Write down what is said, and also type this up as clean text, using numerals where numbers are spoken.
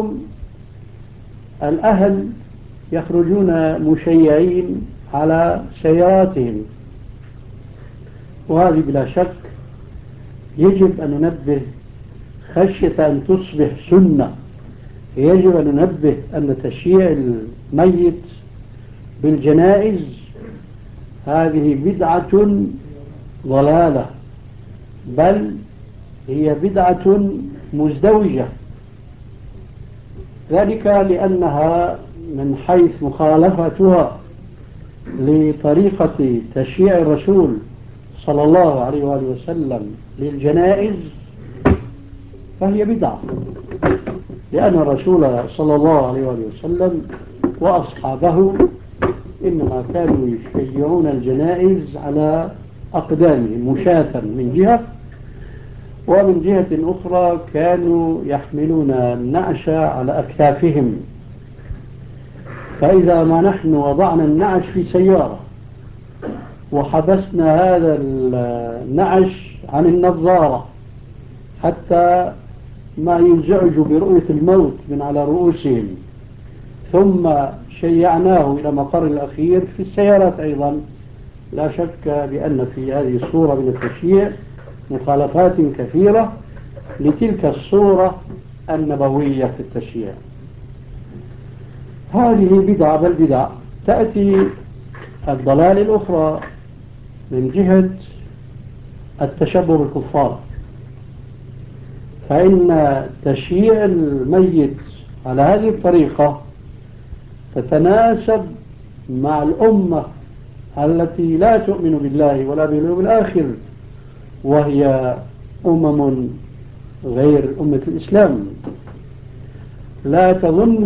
اليوم الأهل يخرجون مشيعين على سياراتهم، وهذه بلا شك يجب أن ننبه خشية أن تصبح سنة. يجب أن ننبه أن تشييع الميت بالجنائز هذه بدعة ضلالة، بل هي بدعة مزدوجة، ذلك لأنها من حيث مخالفتها لطريقة تشييع الرسول صلى الله عليه وآله وسلم للجنائز فهي بدعة، لأن الرسول صلى الله عليه وآله وسلم وأصحابه إنما كانوا يشيعون الجنائز على أقدامهم مشاة من جهة، ومن جهة أخرى كانوا يحملون النعش على أكتافهم. فإذا ما نحن وضعنا النعش في سيارة وحبسنا هذا النعش عن النظارة حتى ما ينزعجوا برؤية الموت من على رؤوسهم، ثم شيعناه إلى مقر الأخير في السيارات أيضا، لا شك بأن في هذه الصورة من التشييع مخالفات كثيرة لتلك الصورة النبوية في التشييع. هذه بدعة بل بدعة. تأتي الضلال الأخرى من جهة التشبه بالكفار، فإن تشييع الميت على هذه الطريقة تتناسب مع الأمة التي لا تؤمن بالله ولا باليوم الآخر، وهي أمم غير أمة الإسلام. لا تظن